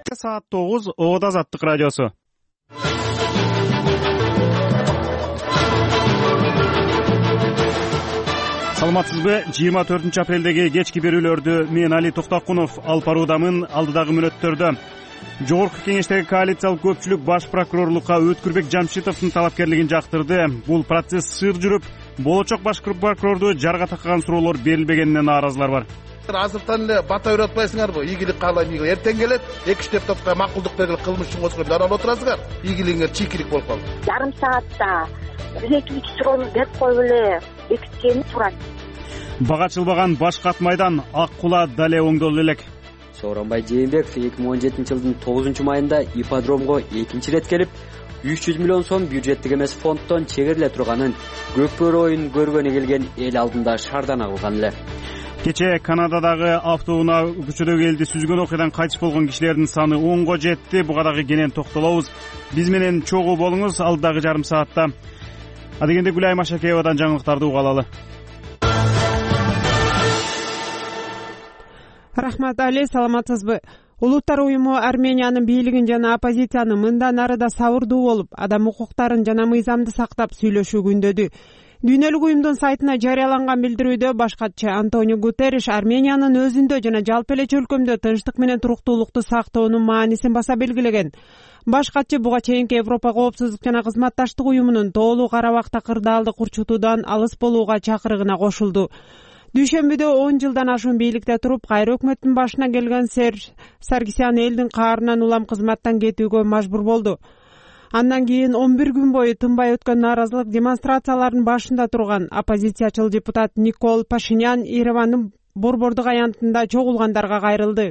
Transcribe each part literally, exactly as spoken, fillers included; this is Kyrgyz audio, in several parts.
Саат тогуз Оот Азаттык радиосу. Саламатсызбы? жыйырма төртүнчү апрелдеги кечки берүүлөрдү мен Али Токтокунов алып баруудамын. Алдыдагы мүнөттөрдө жогорку кеңештеги коалициялык көпчүлүк баш прокурорлукка Өткүрбек Жамшитовдун талапкерлигин жактырды. Бул процесс сыр жүрүп, болочок баш прокурорду жарга таккан суроолор берилбегенине нааразылар бар. Азыртан эле бата үйрөтпайсыңарбы? Ийгилик каалайм, ийгилик. Эртең келет, эки үч депутатка макулдук берилип кылмыш үчүн козгоюп дарылап отурасыңар. Ийгилигиңер чийкилик болуп калды. Жарым саатта билетик суроону берип коюп эле бекиткени турат. Бага чылбаган баш катмайдан ак кула дале оңдолду элек. Сооронбай Жээнбеков эки миң он жетинчи жылдын тогузунчу майында ипподромго экинчи ирет келип, үч жүз миллион сом бюджеттик эмес фонддон чегериле турганын көкбөрү оюн көргөнү келген эл алдында шаардана кылган эле. Кечээ Канададагы автоунаа көчөдөгү элди сүзгөн окуядан кайтыш болгон кишилердин саны онго жетти. Буга дагы кенен токтолобуз. Биз менен чогуу болуңуз алдыдагы жарым саатта. Адегенде Гүлай Машакеевадан жаңылыктарды уга алалы. Рахмат Али, саламатсызбы? Улуттар уюму Армениянын бийлигин жана оппозицияны мындан ары да сабырдуу болуп, адам укуктарын жана мыйзамды сактап сүйлөшүү күндөдү. Дүйнөлүк уюмдун сайтына жарыяланган билдирүүдө баш катчы Антонио Гутерриш Армениянын өзүндө жана жалпы эле чөлкөмдө тынчтык менен туруктуулукту сактоонун маанисин баса белгилеген. Баш катчы буга чейинки Европа коопсуздук жана кызматташтык уюмунун тоолуу Карабакта кырдаалды курчутуудан алыс болууга чакырыгына кошулду. Дүйшөмбүдө он жылдан ашуун бийликте туруп, кайра өкмөттүн башына келген Серж Саргсян элдин каарынан улам кызматтан кетүүгө мажбур болду. Андан кийин он бир күн бою тынбай өткөн нааразылык демонстрацияларынын башында турган оппозициячыл депутат Никол Пашинян Еревандын борбордук аянтында чогулгандарга кайрылды.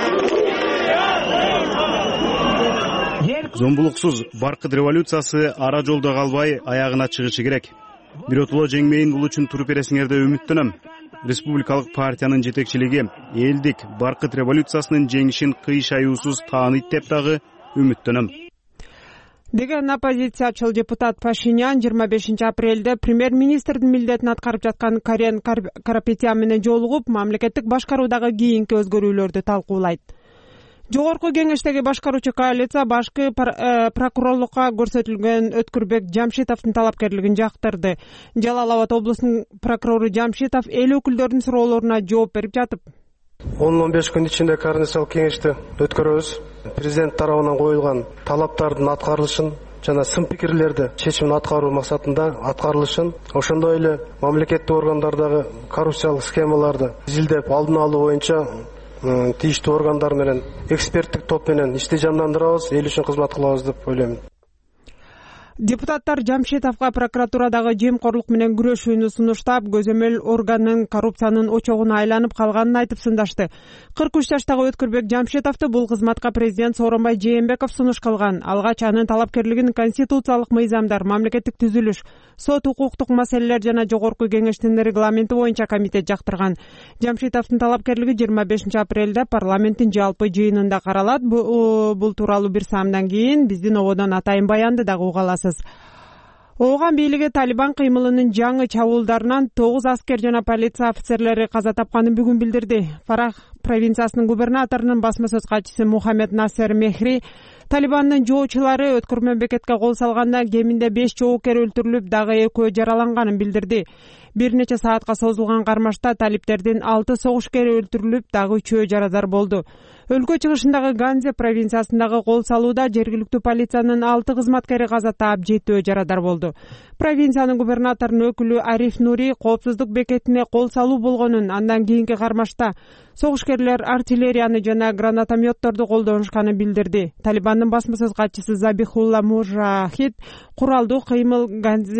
Зомбулуксуз баркыт революциясы ара жолдо калбай аягына чыгышы керек. Биротоло жеңмейин, бул үчүн туруп бересиңерди үмүттөнөм. Республикалык партиянын жетекчилиги элдик баркыт революциясынын жеңишин кыйшаюусуз тааныйт деп дагы үмүттөнөм деген оппозициячыл депутат Пашинян жыйырма бешинчи апрелде премьер-министрдин милдетин аткарып жаткан Карен Карапетян менен жолугуп, мамлекеттик башкаруудагы кийинки өзгөрүүлөрдү талкуулайт. Жогорку кеңештеги башкаруучу коалиция башкы прокурорлукка көрсөтүлгөн Өткүрбек Жамшитовдун талапкерлигин жактырды. Жалал Абад облусунун прокурору Жамшитов эл өкүлдөрүнүн суроолоруна жооп берип жатып, он он беш күн ичинде координациялык кеңешти өткөрөбүз. Президент тарабынан коюлган талаптардын аткарылышын жана сын пикирлерди чечимин аткаруу максатында аткарылышын, ошондой эле мамлекеттик органдардагы коррупциялык схемаларды изилдеп алдын алуу боюнча тийиштүү органдар менен эксперттик топ менен ишти жандандырабыз, эл үчүн кызмат кылабыз деп ойлойм. Депутаттар Жамшитовго прокуратурадагы жемкорлук менен күрөшүүнү сунуштап, көзөмөл органын коррупциянын очогуна айланып калганын айтып сындашты. кырк үч жаштагы Өткүрбек Жамшитовду бул кызматка президент Сооронбай Жээнбеков сунуш кылган. Алгач анын талапкерлигин конституциялык мыйзамдар, мамлекеттик түзүлүш, сот укуктук маселелер жана жогорку кеңештин регламенти боюнча комитет жактырган. Жамшитовдун талапкерлиги жыйырма бешинчи апрелде парламенттин жалпы жыйынында каралат. Бул тууралуу бир саамдан кийин биздин ободон атайын баянды дагы уга аласыз. Ооган бийлиги Талибан кыймылынын жаңы чабуулдарынан тогуз аскер жана полиция офицерлери каза тапканын бүгүн билдирди. Фарах провинциясынын губернаторунун басма сөз катчысы Мухаммед Насер Мехри Талибандын жоочулары өткөрмө бекетке кол салганда кеминде беш жоокер өлтүрүлүп, дагы экөө жараланганын билдирди. Бир нече саатка созулган кармашта талиптердин алты согушкери өлтүрүлүп, дагы үчөө жарадар болду. Өлкө чыгышындагы Ганзе провинциясындагы кол салууда жергиликтүү полициянын алты кызматкери каза таап, жетөө жарадар болду. Провинциянын губернаторунун өкүлү Ариф Нури коопсуздук бекетине кол салуу болгонун, андан кийинки кармашта согушкерлер артиллерияны жана гранатометторду колдонушканын билдирди. Талибандын басма сөз катчысы Забихулла Мужахид куралдуу кыймыл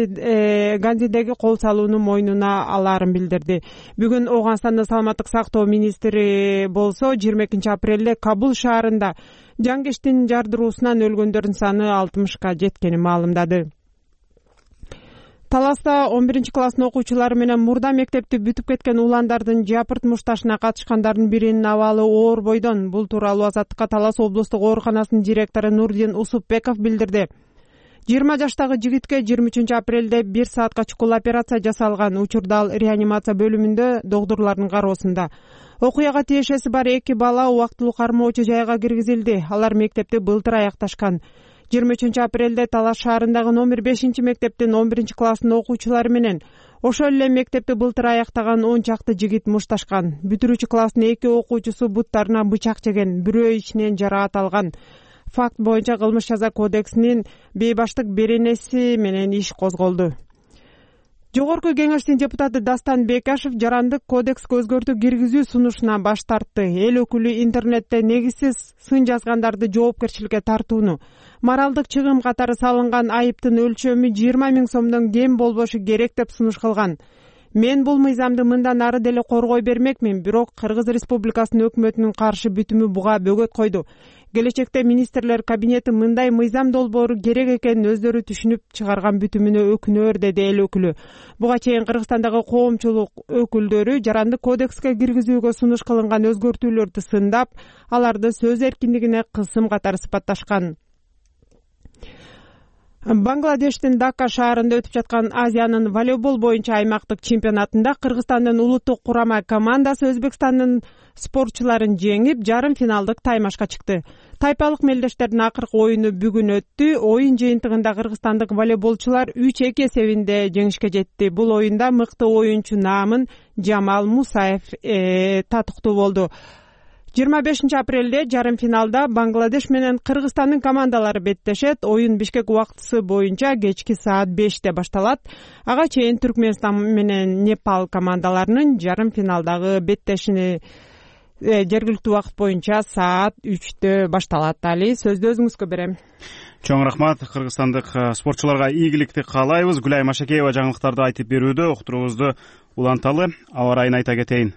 Ганзидеги кол салуунун мойнуна алаарын билдирди. Бүгүн Ооганстандын саламаттык сактоо министри болсо жыйырма экинчи апрелде Кабул шаарында жангештин жардыруусунан өлгөндөрдүн саны алтымышка жеткенин маалымдады. Таласта он биринчи класстын окуучулары менен мурда мектепти бүтүп кеткен уландардын жапырт мушташына катышкандардын биринин абалы оор бойдон. Бул тууралуу Азаттыкка Талас облустук ооруканасынын директору Нурдин Усупбеков билдирди. жыйырма жаштагы жигитке жыйырма үчүнчү апрелде бир саатка чукул операция жасалган. Учурда ал реанимация бөлүмүндө доктурлардын кароосунда. Окуяга тиешеси бар эки бала убактылуу кармоочу жайга киргизилди. Алар мектепти былтыр аякташкан. жыйырма үчүнчү апрелде Талаш шаарындагы номер бешинчи мектептин он биринчи класстын окуучулары менен ошол эле мектепти былтыр аяктаган он чакты жигит мушташкан. Бүтүрүүчү класстын эки окуучусу буттарына бычак жеген, бирөө ичинен жараат алган. Факт боюнча кылмыш жаза кодексинин бейбаштык беренеси менен иш козголду. Жогорку кеңештин депутаты Дастан Бекашев жарандык кодекске өзгөртүү киргизүү сунушунан баш тартты. Эл өкүлү интернетте негизсиз сын жазгандарды жоопкерчиликке тартууну, моралдык чыгым катары салынган айыптын өлчөмү жыйырма миң сомдон кем болбошу керек деп сунуш кылган. Мен бул мыйзамды мындан ары деле коргой бермекмин, бирок Кыргыз Республикасынын өкмөтүнүн каршы бүтүмү буга бөгөт койду. Келечекте министрлер кабинети мындай мыйзам долбоору керек экенин өздөрү түшүнүп чыгарган бүтүмүнө өкүнөр, деди эл өкүлү. Буга чейин Кыргызстандагы коомчулук өкүлдөрү жарандык кодекске киргизүүгө сунуш кылынган өзгөртүүлөрдү сындап, аларды сөз эркиндигине кысым катары сыпатташкан. Бангладештин Дака шаарында өтүп жаткан Азиянын волейбол боюнча аймактык чемпионатында Кыргызстандын улуттук курама командасы Өзбекстандын спортчуларын жеңип, жарым финалдык таймашка чыкты. Тайпалык мелдештердин акыркы оюну бүгүн өттү. Оюн жыйынтыгында кыргызстандык волейболчулар үч эки эсебинде жеңишке жетти. Бул оюнда мыкты оюнчу наамын Жамал Мусаев э, татыктуу болду. жыйырма бешинчи апрелде жарым финалда Бангладеш менен Кыргызстандын командалары беттешет. Оюн Бишкек убактысы боюнча кечки саат беште башталат. Ага чейин Түркмөнстан менен Непал командаларынын жарым финалдагы беттешини жергиликтүү убакыт боюнча саат үчтө башталат. Али, сөздү өзүңүзгө берем. Чоң рахмат. Кыргызстандык спортчуларга ийгиликти каалайбыз. Гүлай Машакеева жаңылыктарды айтып берүүдө. Уктуруубузду уланталы. Аба ырайын айта кетейин.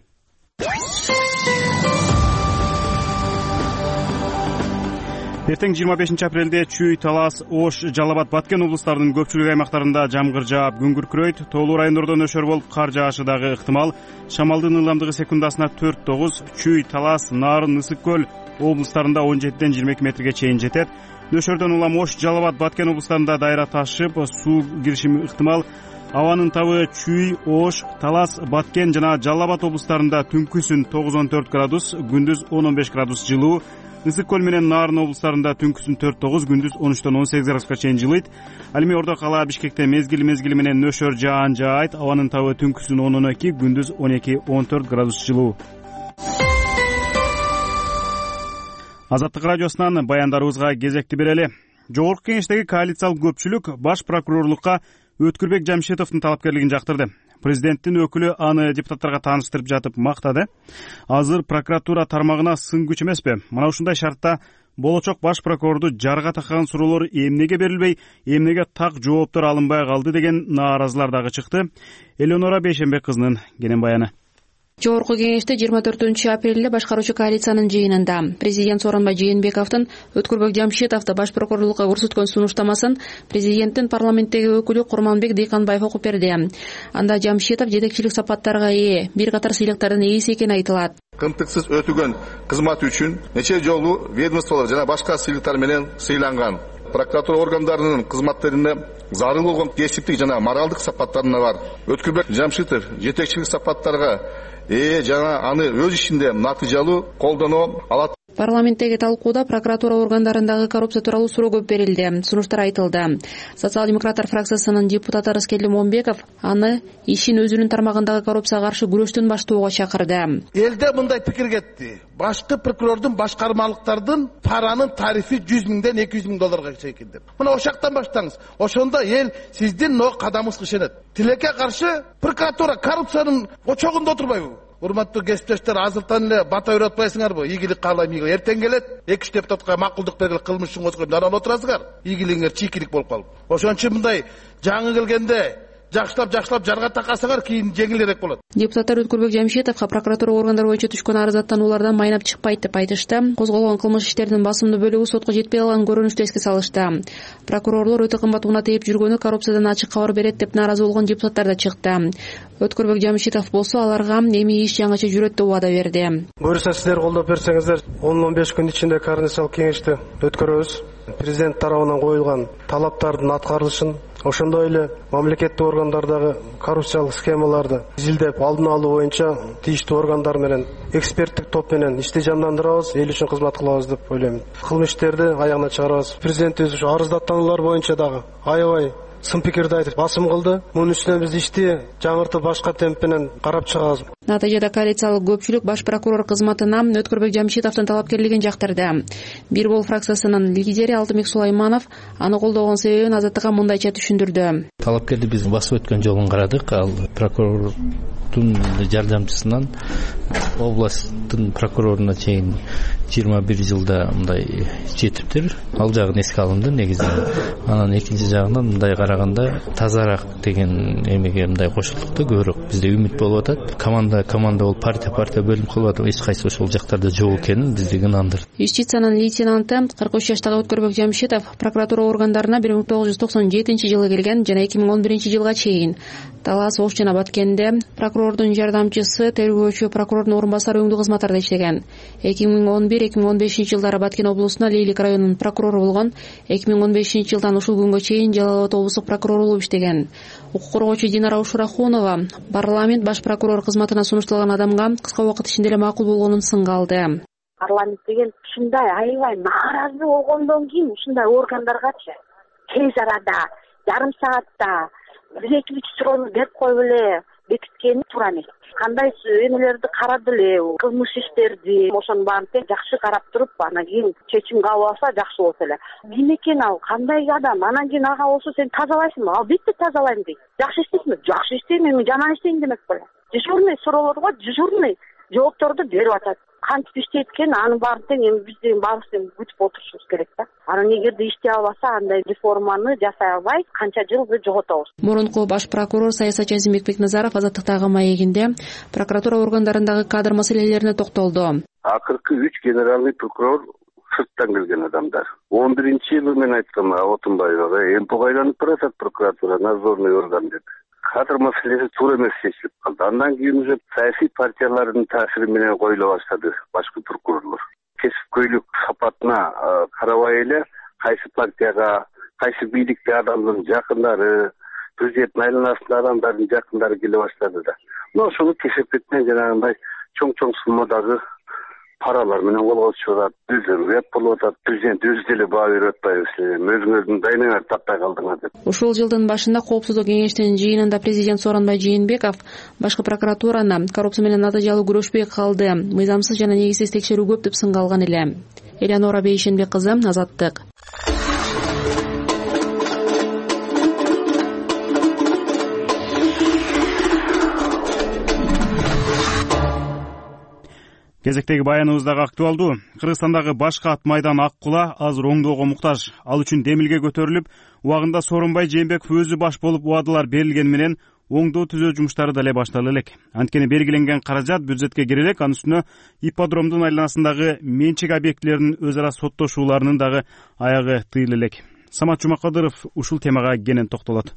Эртең жыйырма бешинчи апрелде Чүй, Талас, Ош, Жалал Абад, Баткен облустарынын көпчүлүк аймактарында жамгыр жаап, күн күркүрөйт. Тоолуу райондордо нөшөр болуп кар жаашы дагы ыктымал. Шамалдын ылдамдыгы секундасына төрт тогуз. Чүй, Талас, Нарын, Ысык көл облустарында он жетиден жыйырма эки метрге чейин жетет. Нөшөрдөн улам Ош, Жалал Абад, Баткен облустарында дайра ташып, суу кириши ыктымал. Абанын табы Чүй, Ош, Талас, Баткен жана Жалал Абад облустарында түнкүсүн тогуз он төрт градус, күндүз он он беш градус жылуу. Ысык көл менен Нарын облустарында түнкүсүн төрт тогуз, күндүз он үчтөн он сегиз градуска чейин жылыйт. Ал эми Ордо кала Бишкекте мезгил мезгили менен нөшөр жаан жаайт. Абанын табы түнкүсүн он он эки, күндүз он эки он төрт градус жылуу. Азаттык радиосунан баяндарыбызга кезекти берели. Жогорку кеңештеги коалициялык көпчүлүк баш прокурорлукка Өткүрбек Жамшитовдун талапкерлигин жактырды. Президенттин өкүлү аны депутаттарга тааныштырып жатып мактады. Азыр прокуратура тармагына сын күч эмеспи? Мына ушундай шартта болочок баш прокурорду жарга таккан суроолор эмнеге берилбей, эмнеге так жооптор алынбай калды деген нааразылар дагы чыкты. Элеонора Бейшенбек кызынын кенен баяны. Жогорку кеңеште жыйырма төртүнчү апрелде башкаруучу коалициянын жыйынында президент Сооронбай Жээнбековдун Өткүрбек Жамшитовду баш прокурорлукка көрсөткөн сунуштамасын президенттин парламенттеги өкүлү Курманбек Дыйканбаев окуп берди. Анда Жамшитов жетекчилик сапаттарга ээ, бир катар сыйлыктардын ээси экени айтылат. Кымтыксыз өтүгөн кызматы үчүн нече жолу ведомстволор жана башка сыйлыктар менен сыйланган. Прокуратура органдарынын кызматтерине зарыл болгон кесиптик жана моралдык сапаттарына бар. Өткүрбек Жамшитов жетекчилик сапаттарга ээ жана аны өз ишинде натыйжалуу колдоно алат. Парламенттеги талкууда прокуратура органдарындагы коррупция тууралуу суроо көп берилди. Сунуштар айтылды. Социал-демократтар фракциясынын депутаты Рыскелди Момбеков аны ишин өзүнүн тармагындагы коррупцияга каршы күрөштөн баштоого чакырды. Элде мындай пикир кетти. Башкы прокурордун башкармалыктардын паранын тарифи жүз миңден эки жүз миң долларга чейин деп. Мына ошактан баштаңыз. Ошондо эл сиздин но кадамыңызга ишенет. Тилекке каршы прокуратура коррупциянын очогунда отурбайбы? Урматтуу кесиптештер, азыртан эле бата үйрөтпайсыңарбы? Ийгилик каалайм. Эртең келет, эки үч депутатка макулдук бергиле кылмыш үчүн козгойм. Анан отурасыңар. Ийгилигиңер чийкилик болуп калып. Ошон үчүн мындай жаңы келгенде жакшылап жакшылап жарга такасаңар, кийин жеңилирээк болот. Депутаттар Өткүрбек Жамшитовго прокуратура органдары боюнча түшкөн арыздаттануулардан майнап чыкпайт деп айтышты. Козголгон кылмыш иштеринин басымдуу бөлүгү сотко жетпей калган көрүнүштү эске салышты. Прокурорлор өтө кымбат уна тээп жүргөнү коррупциядан ачык кабар берет деп нааразы болгон депутаттар да чыкты. Өткөрбек Жамшитов болсо аларга эми иш жаңыча жүрөт деп убада берди. Буюрса сиздер колдоп берсеңиздер он он беш күн ичинде координациялык кеңешти өткөрөбүз. Президент тарабынан коюлган талаптардын аткарылышын, ошондой эле мамлекеттик органдардагы коррупциялык схемаларды изилдеп алдын алуу боюнча тийиштүү органдар менен эксперттик топ менен ишти жандандырабыз, эл үчүн кызмат кылабыз деп ойлойм. Кылмыштерди аягына чыгарабыз. Президентибиз ушу арыздаттануулар боюнча дагы аябай сын пикирди айтып басым кылды. Мунун үстүнө биз ишти жаңыртып башка темп менен карап чыгабыз. Натыйжада коалициялык көпчүлүк баш прокурор кызматына Өткөрбек Жамшитовдун талапкерлигин жактырды. Бир бол фракциясынын лидери Алтынбек Сулайманов аны колдогон себебин Азаттыкка мындайча түшүндүрдү. Талапкерди биз басып өткөн жолун карадык. Ал прокурордун жардамчысынан областтын прокуроруна чейин жыйырма бир жылда мындай жетиптир. Ал жагын эске алынды негизинен. Анан экинчи жагынан мындай караганда тазараак деген эмеге мындай кошулдук да, көбүрөөк бизде үмүт болуп атат. Команда команда болуп партия партия бөлүнүп калып атат. Эч кайсы ошол жактарда жок экенин бизди ынандырды. Юстициянын лейтенанты кырк үч жаштагы Өткөрбек Жамшитов прокуратура органдарына бир миң тогуз жүз токсон жетинчи жылы келген жана эки миң он биринчи жылга чейин Талас, Ош жана Баткенде прокурордун жардамчысы, тергөөчү, прокурордун орун басары өңдүү кызматтарда иштеген. эки миң он бир эки миң он бешинчи жылдары Баткен облусуна Лейлик районунун прокурору болгон. эки миң он бешинчи жылдан ушул күнгө чейин Жалал Абад облустук прокурору болуп иштеген. Укук коргоочу Динара Ушурахунова парламент баш прокурор кызматына сунушталган адамга кыска убакыт ичинде эле макул болгонун сынга алды. Парламент деген ушундай аябай нааразы болгондон кийин ушундай органдаргачы тез арада жарым саатта бир эки үч суроону берип коюп эле бекиткени туура эмес. Кандай эмелерди карады эле, кылмыш иштерди, ошонун баарын тең жакшы карап туруп, анан кийин чечим кабыл алса жакшы болот эле. Ким экен ал, кандай адам, анан кийин ага болсо сен тазалайсыңбы? Албетте тазалайм дейт. Жакшы иштейсиңби? Жакшы иштейм, эми жаман иштейм демек беле. Дежурный суроолорго дежурный жоопторду берип атат. Кантип иштейт экен, анын баарын тең эми биз деген баарыбыз күтүп отурушубуз керек да. Анан эгерде иштей албаса, андай реформаны жасай албай, канча жылды жоготобуз. Мурунку баш прокурор саясатчы Азимбек Бекназаров Азаттыктагы маегинде прокуратура органдарындагы кадр маселелерине токтолду. Акыркы үч генеральный прокурор сырттан келген адамдар. он биринчи жылы мен айткам Отунбаевага, эми айланып баратат прокуратура, надзорный орган деп. Кадр маселеси туура эмес чечилип калды. Андан кийин уже саясий партиялардын таасири менен коюла баштады башкы прокурорлор. Кесипкөйлүк сапатына карабай эле кайсы партияга, кайсы бийликте адамдын жакындары, президенттин айланасындагы адамдардын жакындары келе баштады да. Мына ошону кесиптен жанагындай чоң-чоң суммадагы паралар менен колго чыгат, өздөрү болуп атат. Президент өзү деле баа берип атпайбы, өзүңөрдүн дайныңарды таппай калдыңар деп. Ушул жылдын башында Коопсуздук кеңештин жыйынында президент Сооронбай Жээнбеков башкы прокуратураны коррупция менен натыйжалуу күрөшпөй калды, мыйзамсыз жана негизсиз текшерүү көп деп сынга алган эле. Элеонора Бейшенбек кызы, Азаттык. Кезектеги баяныбыз дагы актуалдуу. Кыргызстандагы башка ат майдан ак кула азыр оңдоого муктаж. Ал үчүн демилге көтөрүлүп, убагында Сооронбай Жээнбеков өзү баш болуп убадалар берилгени менен оңдоо түзөө жумуштары деле башталып элек. Анткени белгиленген каражат бюджетке кире элек, анын үстүнө ипподромдун айланасындагы менчик объектилеринин өз ара соттошууларынын дагы аягы тыйыла элек. Самат Жумакадыров ушул темага кенен токтолот.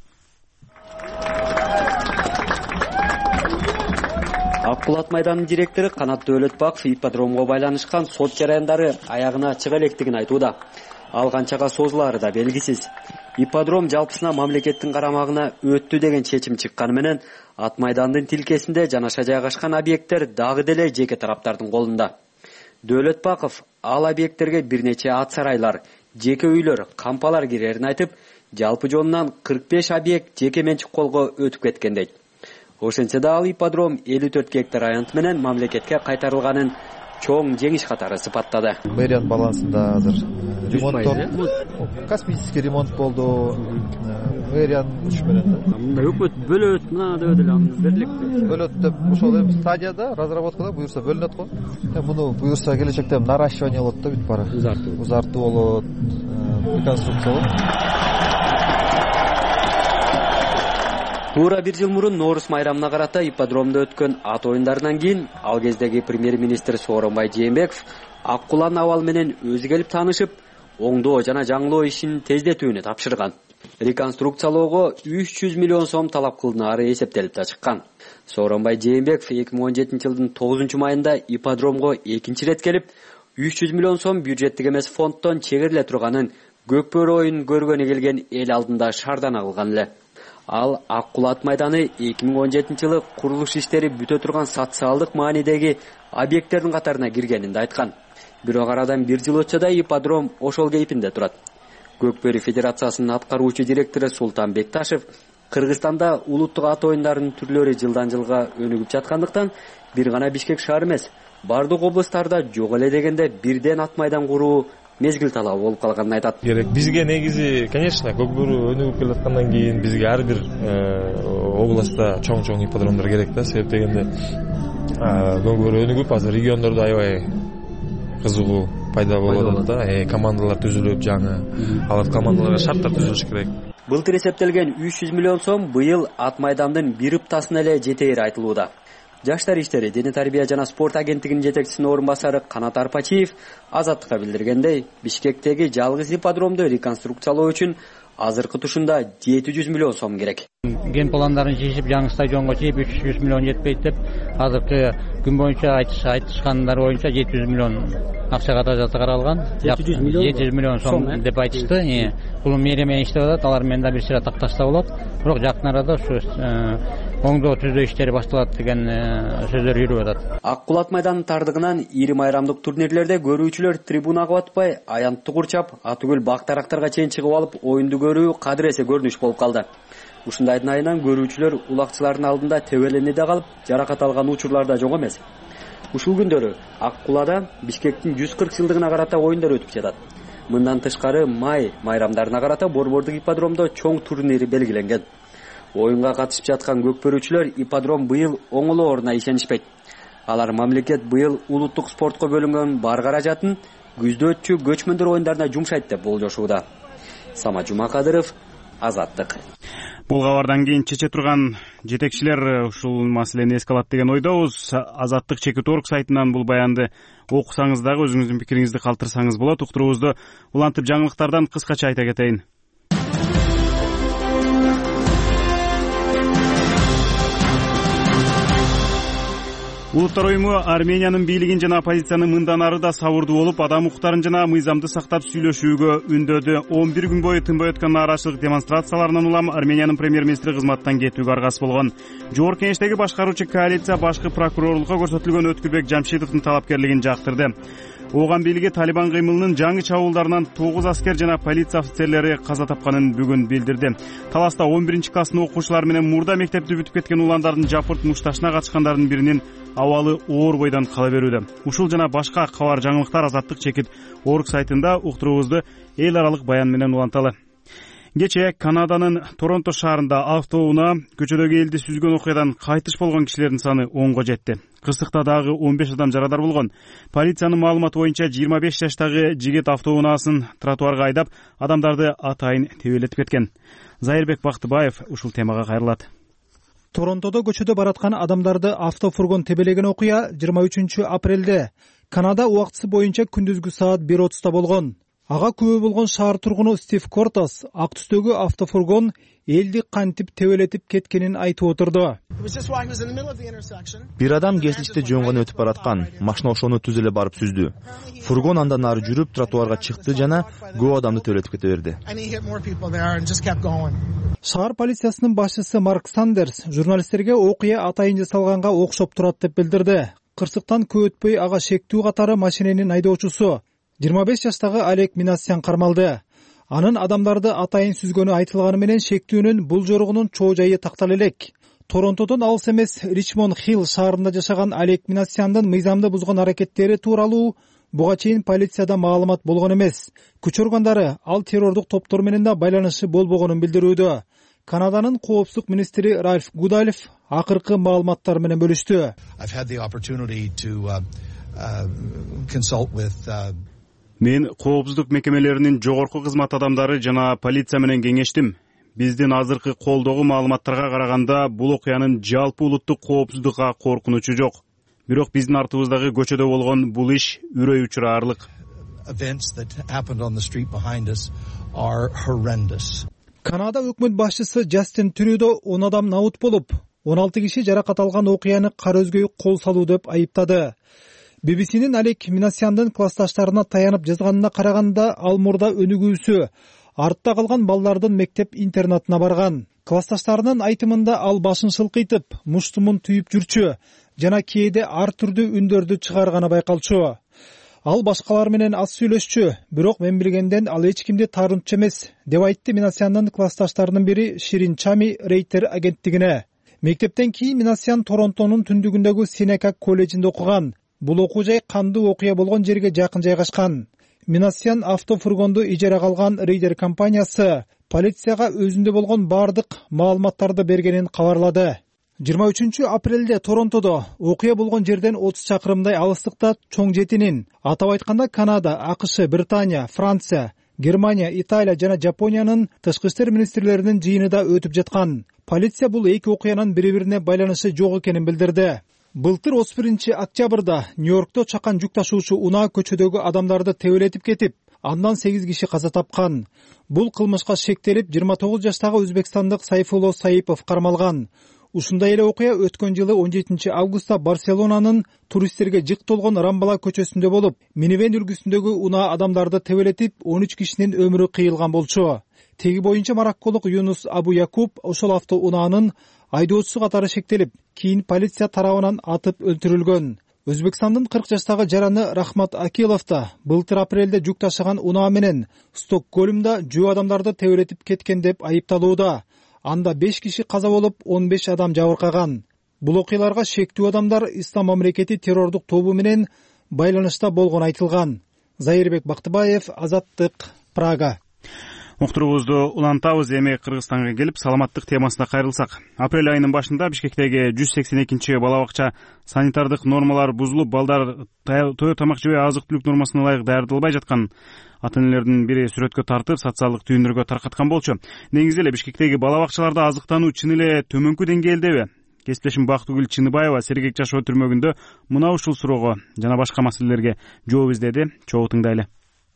Аккулат майданынын директору Канат Дөөлөтбаков ипподромго байланышкан сот жараяндары аягына чыга электигин айтууда. Ал канчага созулаары да белгисиз. Ипподром жалпысына мамлекеттин карамагына өттү деген чечим чыкканы менен ат майдандын тилкесинде жанаша жайгашкан объекттер дагы деле жеке тараптардын колунда. Дөөлөтбаков ал объекттерге бир нече ат сарайлар, жеке үйлөр, кампалар кирерин айтып, жалпы жонунан кырк беш объект жеке менчик колго өтүп кеткен дейт. Ошентсе да ал ипподром элүү төрт гектар аянт менен мамлекетке кайтарылганын чоң жеңиш катары сыпаттады. Мэриянын балансында азыр ремонттор, косметический ремонт болду. Мэриянын күчү менен да. Мындай өкмөт бөлөт, мына деп эле берлик. Бөлөт деп ошол эми стадияда, разработкада буюрса бөлүнөт го. Муну буюрса келечекте наращивание болот да бүт бара. Узартуу. Узартуу болот, реконструкция болот. Туура бир жыл мурун Нооруз майрамына карата ипподромдо өткөн ат оюндарынан кийин ал кездеги премьер-министр Сооронбай Жээнбеков ак куланын абалы менен өзү келип таанышып, оңдоо жана жаңылоо ишин тездетүүнү тапшырган. Реконструкциялоого үч жүз миллион сом талап кылынаары эсептелип да чыккан. Сооронбай Жээнбеков эки миң он жетинчи жылдын тогузунчу майында ипподромго экинчи ирет келип, үч жүз миллион сом бюджеттик эмес фонддон чегериле турганын көк бөрү оюн көргөнү келген эл алдында шаардана кылган эле. Ал Ак Кул ат майданы эки миң он жетинчи жылы курулуш иштери бүтө турган социалдык маанидеги объекттердин катарына киргенин да айткан. Бирок арадан бир жыл өтсө да ипподром ошол кейпинде турат. Көк бөрү федерациясынын аткаруучу директору Султан Бекташев Кыргызстанда улуттук ат оюндарынын түрлөрү жылдан жылга өнүгүп жаткандыктан бир гана Бишкек шаары эмес, бардык облустарда жок эле дегенде бирден ат майдан куруу мезгил талабы болуп калганын айтат. Керек бизге негизи, конечно, көк бөрү өнүгүп келаткандан кийин бизге ар бир областта чоң-чоң ипподромдор керек да. Себеп дегенде көк бөрү өнүгүп азыр региондордо аябай кызыгуу пайда болуп атат да. Командалар түзүлүп, жаңы алар командаларга шарттар түзүлүш керек. Былтыр эсептелген үч жүз миллион сом быйыл ат майдандын бир ыптасына эле жетери айтылууда. Жаштар иштери дене тарбия жана спорт агенттигинин жетекчисинин орун басары Канат Арпачиев Азаттыкка билдиргендей, Бишкектеги жалгыз ипподромду реконструкциялоо үчүн азыркы тушунда жети жүз миллион сом керек. Ген пландарын чечип, жаңы стадионго чейип үч жүз миллион жетпейт деп, азыркы күн боюнча айтышкандар боюнча жети жүз миллион акча каражаты каралган. жети жүз миллион сом деп айтышты. Бул мэри менен иштеп атат, алар менен да бир сыйра такташса болот. Бирок жакын арада ушу оңдоо түзөө иштери башталат деген сөздөр жүрүп атат. Ак Кул ат майданынын тардыгынан ири майрамдык турнирлерде көрүүчүлөр трибунага батпай, аянтты курчап, атүгүл бак-тарактарга чейин чыгып алып, оюнду көрүү кадыресе көрүнүш болуп калды. Ушундайдын айынан көрүүчүлөр улакчылардын алдында тебелене да калып, жаракат алган учурлар да жок эмес. Ушул күндөрү Ак Кулада Бишкектин жүз кырк жылдыгына карата оюндар өтүп жатат. Мындан тышкары май майрамдарына карата борбордук ипподромдо чоң турнир белгиленген. Оюнга катышып жаткан көк бөрүүчүлөр ипподром быйыл оңолооруна ишенишпейт. Алар мамлекет быйыл улуттук спортко бөлүнгөн бар каражатын күздө өтчү көчмөндөр оюндарына жумшайт деп болжошууда. Сама Жумакадыров, Азаттык. Бул кабардан кийин чече турган жетекчилер ушул маселени эске алат деген ойдобуз. Азаттык чекит орг сайтынан бул баянды окусаңыз дагы өзүңүздүн пикириңизди калтырсаңыз болот. Уктуруубузду улантып жаңылыктардан кыскача айта кетейин. Улуттар уюму Армениянын бийлигин жана оппозицияны мындан ары да сабырдуу болуп, адам укуктарын жана мыйзамды сактап сүйлөшүүгө үндөдү. он бир күн бою тынбай өткөн нааразычылык демонстрацияларынан улам Армениянын премьер-министри кызматтан кетүүгө аргасыз болгон. Жогорку Кеңештеги башкаруучу коалиция башкы прокурорлукка көрсөтүлгөн Өткүрбек Жамшитовдун талапкерлигин жактырды. Ооган бийлиги Талибан кыймылынын жаңы чабуулдарынан тогуз аскер жана полиция офицерлери каза тапканын бүгүн билдирди. Таласта он биринчи класстын окуучулары менен мурда мектепти бүтүп кеткен уландардын жапырт мушташына катышкандардын биринин абалы оор бойдон кала берүүдө. Ушул жана башка кабар жаңылыктар Азаттык чекит орг сайтында. Уктуруубузду эл аралык баян менен уланталы. Кечээ Канаданын Торонто шаарында автоунаа көчөдөгү элди сүзгөн окуядан кайтыш болгон кишилердин саны онго жетти. Кырсыкта дагы он беш адам жарадар болгон. Полициянын маалыматы боюнча жыйырма беш жаштагы жигит автоунаасын тротуарга айдап, адамдарды атайын тебелетип кеткен. Зайырбек Бактыбаев ушул темага кайрылат. Торонтодо көчөдө бараткан адамдарды автофургон тебелеген окуя жыйырма үчүнчү апрелде Канада убактысы боюнча күндүзгү саат бир отузда болгон. Ага күбө болгон шаар тургуну Стив Кортас ак түстөгү автофургон элди кантип тебелетип кеткенин айтып отурду. Бир адам кесилиште жөн гана өтүп бараткан. Машина ошону түз эле барып сүздү. Фургон андан ары жүрүп тротуарга чыкты жана көп адамды тебелетип кете берди. Шаар полициясынын башчысы Марк Сандерс журналисттерге окуя атайын жасалганга окшоп турат деп билдирди. Кырсыктан көп өтпөй ага шектүү катары машиненин айдоочусу жыйырма беш жаштагы Олег Минасян кармалды. Анын адамдарды атайын сүзгөнү айтылганы менен шектүүнүн бул жорогунун чоо жайы тактала элек. Торонтодон алыс эмес Ричмонд Хилл шаарында жашаган Олег Минасяндын мыйзамды бузган аракеттери тууралуу буга чейин полицияда маалымат болгон эмес. Күч органдары ал террордук топтор менен да байланышы болбогонун билдирүүдө. Канаданын коопсуздук министри Ральф Гудалев акыркы маалыматтар менен бөлүштү. Мен коопсуздук мекемелеринин жогорку кызмат адамдары жана полиция менен кеңештим. Биздин азыркы колдогу маалыматтарга караганда бул окуянын жалпы улуттук коопсуздукка коркунучу жок. Бирок биздин артыбыздагы көчөдө болгон бул иш үрөй учураарлык. Канада өкмөт башчысы Джастин Трюдо он адам набут болуп, он алты киши жаракат алган окуяны кара өзгөй кол салуу деп айыптады. би би синин Алек Минасяндын классташтарына таянып жазганына караганда, ал мурда өнүгүүсү артта калган балдардын мектеп-интернатына барган. Классташтарынын айтымында ал башын шылкыйтып, муштумун түйүп жүрчү жана кээде ар түрдүү үндөрдү чыгарганы байкалчу. Ал башкалар менен аз сүйлөшчү, бирок мен билгенден ал эч кимди таарынтчу эмес, деп айтты Минасяндын классташтарынын бири Ширин Чами Рейтер агенттигине. Мектептен кийин Минасян Торонтонун түндүгүндөгү Сенека колледжинде окуган. Бул окуу жай кандуу окуя болгон жерге жакын жайгашкан. Минасян автофургонду ижарага алган Рейдер компаниясы полицияга өзүндө болгон бардык маалыматтарды бергенин кабарлады. жыйырма үчүнчү апрелде Торонтодо окуя болгон жерден отуз чакырымдай алыстыкта чоң жетинин, атап айтканда Канада, АКШ, Британия, Франция, Германия, Италия жана Жапониянын тышкы иштер министрлеринин жыйыны да өтүп жаткан. Полиция бул эки окуянын бири-бирине байланышы жок экенин билдирди. Былтыр отуз биринчи октябрда Нью-Йоркто чакан жүк ташуучу унаа көчөдөгү адамдарды тебелетип кетип, андан сегиз киши каза тапкан. Бул кылмышка шектелип, жыйырма тогуз жаштагы өзбекстандык Сайфулло Саипов кармалган. Ушундай эле окуя өткөн жылы он жетинчи августта Барселонанын туристтерге жык толгон Рамбала көчөсүндө болуп, минивен үлгүсүндөгү унаа адамдарды тебелетип, он үч кишинин өмүрү кыйылган болчу. Теги боюнча марокколук Юнус Абу Якуб ошол авто унаанын айдоочусу катары шектелип, кийин полиция тарабынан атып өлтүрүлгөн. Өзбекстандын кырк жаштагы жараны Рахмат Акилов да былтыр апрелде жүк ташыган унаа менен Стокгольмда жөө адамдарды тебелетип кеткен деп айыпталууда. Анда беш киши каза болуп, он беш адам жабыркаган. Бул окуяларга шектүү адамдар Ислам мамлекети террордук тобу менен байланышта болгону айтылган. Зайырбек Бактыбаев, Азаттык, Прага. Уктуруубузду улантабыз. Эми Кыргызстанга келип, саламаттык темасына кайрылсак. Апрель айынын башында Бишкектеги жүз сексен экинчи бала бакча санитардык нормалар бузулуп, балдар тое тамак жебей азык-түлүк нормасына ылайык даярдалбай жаткан ата-энелердин бири сүрөткө тартып, социалдык түйүндөргө таркаткан болчу. Негизи эле Бишкектеги бала бакчаларда азыктануу чын эле төмөнкү деңгээлдеби? Кесиптешим Бактыгүл Чыныбаева Сергек жашоо түрмөгүндө мына ушул суроого жана башка маселелерге жооп издеди. Чогуу тыңдайлы.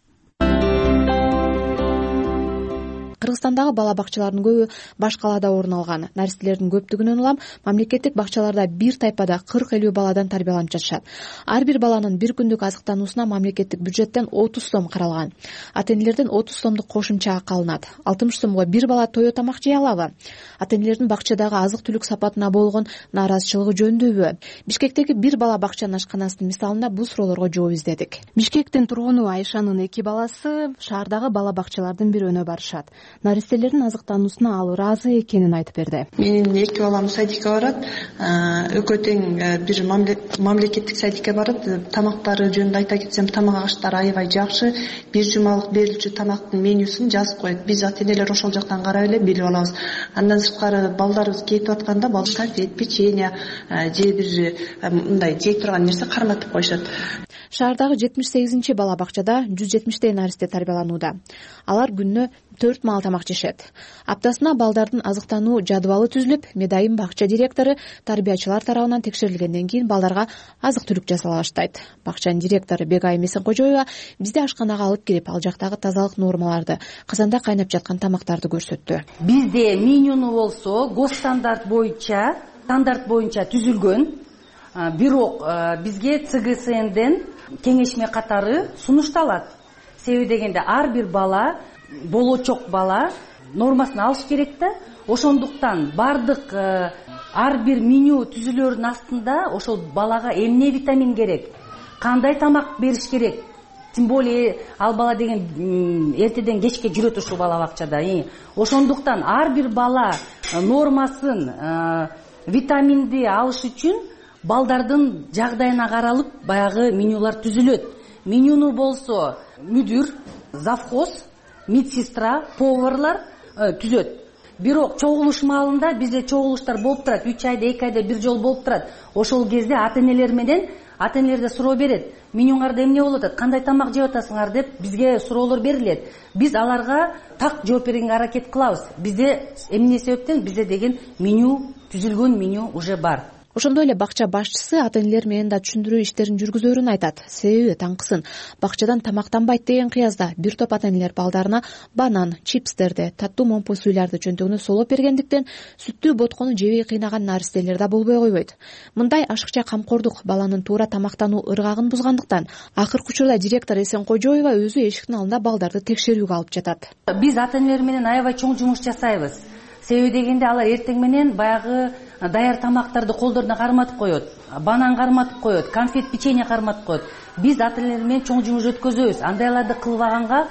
Кыргызстандагы бала бакчалардын көбү баш калаада орун алган. Наристелердин көптүгүнөн улам мамлекеттик бакчаларда бир тайпада кырк элүү баладан тарбияланып жатышат. Ар бир баланын бир күндүк азыктануусуна мамлекеттик бюджеттен отуз сом каралган. Ата-энелерден отуз сомдук кошумча акы алынат. алтымыш сомго бир бала тое тамак жей алабы? Ата-энелердин бакчадагы азык-түлүк сапатына болгон нааразычылыгы жөндөбү? Бишкектеги бир бала бакчанын ашканасынын мисалында бул суроолорго жооп издедик. Бишкектин тургуну Айшанын эки баласы шаардагы бала бакчалардын бирөөнө барышат. Наристелердин азыктануусуна ал ыраазы экенин айтып берди. Менин эки балам садикке барат. Экөө тең бир мамлекеттик садикке барат. Тамактары жөнүндө айта кетсем, тамак аштары аябай жакшы. Бир жумалык берилчү тамактын менюсун жазып коет. Биз ата-энелер ошол жактан карап эле билип алабыз. Андан сырткары балдарыбыз кетип атканда бал конфет, печенье же бир мындай жей турган нерсе карматып коюшат. Шаардагы жетимиш сегизинчи бала бакчада жүз жетимиштей наристе тарбияланууда. Алар күнүнө төрт маал тамак жешет. Аптасына балдардын азыктануу жадыбалы түзүлүп, Медайым бакча директору тарбиячылар тарабынан текшерилгенден кийин балдарга азык-түлүк жасала баштайт. Бакчанын директору Бегайым Эсенкожоева бизди ашканага алып кирип, ал жактагы тазалык нормаларды, казанда кайнап жаткан тамактарды көрсөттү. Бизде менюну болсо госстандарт боюнча, стандарт боюнча түзүлгөн. Бирок бизге Цэ Гэ Эс Энден кеңешме катары сунушталат. Себеби дегенде ар бир бала, болочок бала нормасын алыш керек да. Ошондуктан бардык ар бир меню түзүлөрүнүн астында ошол балага эмне витамин керек, кандай тамак бериш керек. Тим более ал бала деген эртеден кечке жүрөт ушул бала бакчада. Ошондуктан ар бир бала нормасын, витаминди алыш үчүн балдардын жагдайына каралып баягы менюлар түзүлөт. Менюну болсо мүдүр, завхоз, медсестра, поварлар түзөт. Бирок чогулуш маалында бизде чогулуштар болуп турат, үч айда эки айда бир жолу болуп турат. Ошол кезде ата-энелер менен ата-энелерде суроо берет. Менюңарда эмне болуп атат, кандай тамак жеп атасыңар деп бизге суроолор берилет. Биз аларга так жооп бергенге аракет кылабыз. Бизде эмне себептен бизде деген меню түзүлгөн меню уже бар. Ошондой эле бакча башчысы ата энелер менен да түшүндүрүү иштерин жүргүзөөрүн айтат. Себеби таңкысын бакчадан тамактанбайт деген кыязда бир топ ата энелер балдарына банан, чипстерди, таттуу момпу суйларды жөнтөгүнө солоп бергендиктен сүттүү боткону жебей кыйнаган наристелер да болбой койбойт. Мындай ашыкча камкордук баланын туура тамактануу ыргагын бузгандыктан акыркы учурда директор Эсенкожоева өзү эшиктин алдында балдарды текшерүүгө алып жатат. Биз ата энелер менен аябай чоң жумуш жасайбыз. Себеби дегенде алар эртең менен баягы даяр тамактарды колдоруна карматып коет, банан карматып коет, конфет, печенье карматып коет. Биз ата энелер менен чоң жумуш өткөзөбүз. Андайларды кылбаганга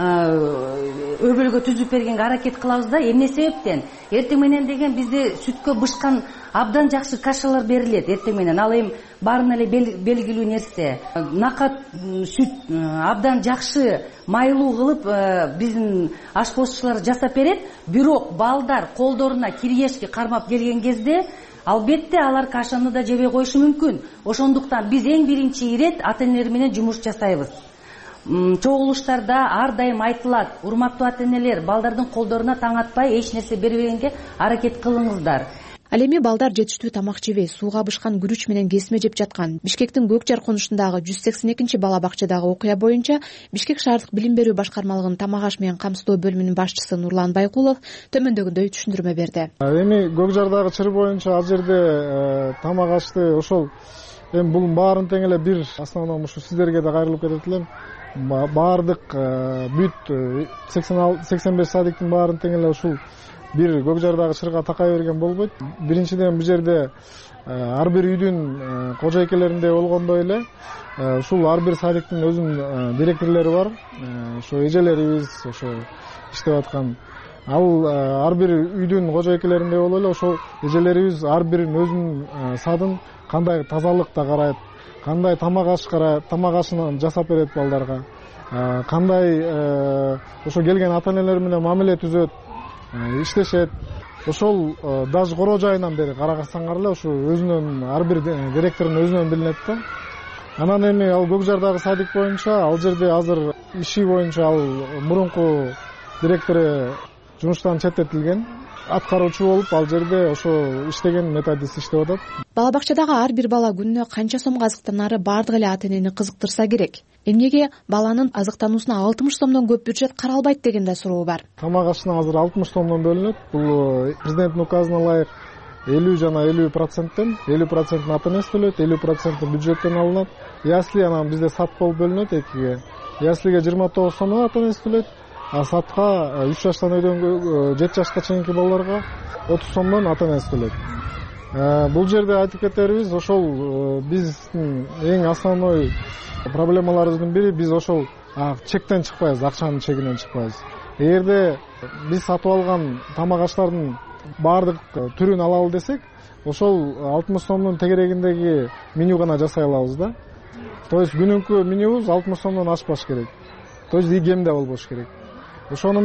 өбөлгө түзүп бергенге аракет кылабыз да. Эмне себептен? Эртең менен деген бизде сүткө бышкан абдан жакшы кашалар берилет эртең менен. Ал эми баарына эле белгилүү нерсе. Накат сүт абдан жакшы майлуу кылып биздин ашпозчулар жасап берет. Бирок балдар колдоруна киргешки кармап келген кезде албетте алар кашаны да жебей коюшу мүмкүн. Ошондуктан биз эң биринчи ирет ата энелер менен жумуш жасайбыз. Чогулуштарда ар дайым айтылат: урматтуу ата энелер, балдардын колдоруна таң атпай эч нерсе бербегенге аракет кылыңыздар. Ал эми балдар жетиштүү тамак жебей, сууга бышкан күрүч менен кесме жеп жаткан Бишкектин Көк Жар конушундагы жүз сексен экинчи бала бакчадагы окуя боюнча Бишкек шаардык билим берүү башкармалыгынын тамак аш менен камсыздоо бөлүмүнүн башчысы Нурлан Байкулов төмөндөгүндөй түшүндүрмө берди. Эми Көк Жардагы чыр боюнча ал жерде тамак ашты ошол эми бул баарын тең эле бир основном ушу сиздерге да кайрылып кетет элем. Баардык бүт сексен беш садиктин баарын тең эле ушул бир Көк Жардагы чырга такай берген болбойт. Биринчиден бул жерде ар бир үйдүн кожойкелеринде болгондой эле ушул ар бир садиктин өзүнүн директорлору бар. Ошо эжелерибиз ошо иштеп аткан. Ал ар бир үйдүн кожойкелеринде болуп эле ошол эжелерибиз ар биринин өзүнүн садын кандай тазалыкта карайт, кандай тамак аш карайт, тамак ашын жасап берет балдарга, кандай ошо келген ата энелер менен мамиле түзөт, иштешет. Ошол даже короо жайынан бери карасаңар эле ушу өзүнүн ар бир директордун өзүнөн билинет да. Анан эми ал Көк Жардагы садик боюнча ал жерде азыр иши боюнча ал мурунку директору жумуштан четтетилген. Аткаруучу болуп ал жерде ошо иштеген методист иштеп атат. Бала бакчадагы ар бир бала күнүнө канча сомго азыктанары бардык эле ата энени кызыктырса керек. Эмнеге баланын азыктануусуна алтымыш сомдон көп бюджет каралбайт деген да суроо бар. Тамак ашына азыр алтымыш сомдон бөлүнөт. Бул президенттин указына ылайык элүү жана элүү проценттен, элүү процентин ата энеси төлөйт, элүү проценти бюджеттен алынат. Ясли анан бизде сат болуп бөлүнөт экиге. Яслиге жыйырма тогуз сом ата энеси төлөйт. А сатка үч жаштан өйдөн жети жашка чейинки балдарга отуз сомдон ата энеси төлөйт. Бул жерде айтып кетерибиз, ошол биздин эң основной проблемаларыбыздын бири, биз ошол чектен чыкпайбыз, акчанын чегинен чыкпайбыз. Эгерде биз сатып алган тамак аштардын баардык түрүн алалы десек, ошол алтымыш сомдун тегерегиндеги меню гана жасай алабыз да. То есть күнүнкү менюбуз алтымыш сомдон ашпаш керек. То есть кемде болбош керек. Ошону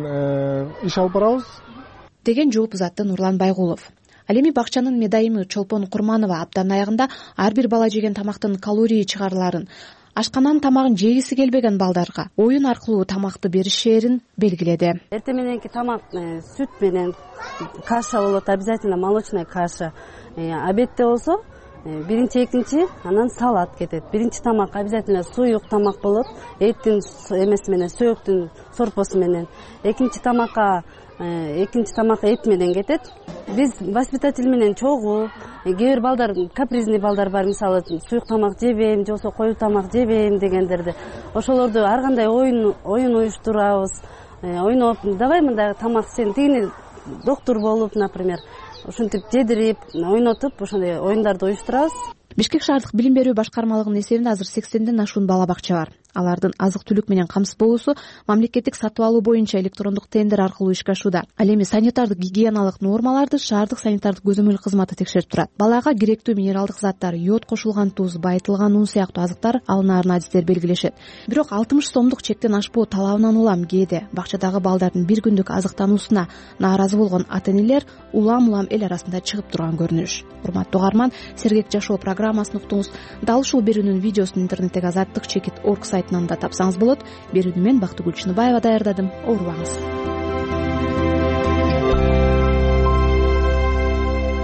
менен иш алып барабыз деген жооп узатты Нурлан Байгулов. Ал эми бакчанын медайымы Чолпон Курманова аптанын аягында ар бир бала жеген тамактын калорий чыгарыларын, ашканан тамагын жегиси келбеген балдарга оюн аркылуу тамакты беришээрин белгиледи. Эртең мененки тамак сүт менен каша болот, обязательно молочная каша. Обедте болсо биринчи, экинчи, анан салат кетет. Биринчи тамак обязательно суюк тамак болот, эттин эмеси менен, сөйөктүн сорпосу менен. Экинчи тамакка экинчи тамак эт менен кетет. Биз воспитатель менен чогуу, кээ бир балдар, капризный балдар бар, мисалы суюк тамак жебейм, же болбосо коюу тамак жебейм дегендерди. Ошолорду ар кандай оюн оюн уюштурабыз. Ойноп, давай мындай тамак сен тигини доктор болуп, например, ушинтип жедирип, ойнотуп, ошондой оюндарды уюштурабыз. Бишкек шаардык билим берүү башкармалыгынын эсебинде азыр сексенден ашуун бала бакча бар. Алардын азык түлүк менен камсыз болуусу мамлекеттик сатып алуу боюнча электрондук тендер аркылуу ишке ашууда. Ал эми санитардык гигиеналык нормаларды шаардык санитардык көзөмөл кызматы текшерип турат. Балага керектүү минералдык заттар, йод кошулган туз, байытылган ун сыяктуу азыктар алынаарын адистер белгилешет. Бирок алтымыш сомдук чектен ашпоо талабынан улам кээде бакчадагы балдардын бир күндүк азыктануусуна нааразы болгон ата энелер улам-улам эл арасында чыгып турган көрүнүш. Урматтуу угарман, Сергек жашоо программасын уктуңуз. Дал ушул берүүнүн видеосун интернеттеги азаттык чекит точка орг сайтынан да тапсаңыз болот. Берүүнү мен Бактыгүл Чыныбаева даярдадым. Оорубаңыз.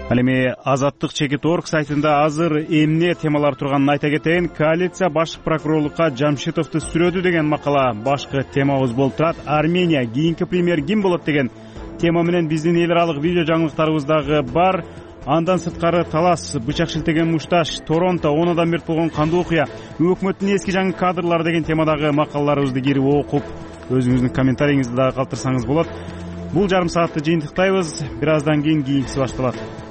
Ал эми Азаттык чекит точка орг сайтында азыр эмне темалар турганын айта кетейин. Коалиция башкы прокурорлукка Жамшитовду сүрөдү деген макала башкы темабыз болуп турат. Армения кийинки премьер ким болот деген тема менен биздин эл аралык видео жаңылыктарыбыздагы бар. Андан сырткары талас, бычак шилтеген мушташ, Торонто, он адам мерт болгон кандуу окуя, өкмөттүн эски жаңы кадрлары деген темадагы макалаларыбызды кирип окуп, өзүңүздүн комментарийиңизди дагы калтырсаңыз болот. Бул жарым саатты жыйынтыктайбыз. Бир аздан кийин кийинкиси башталат.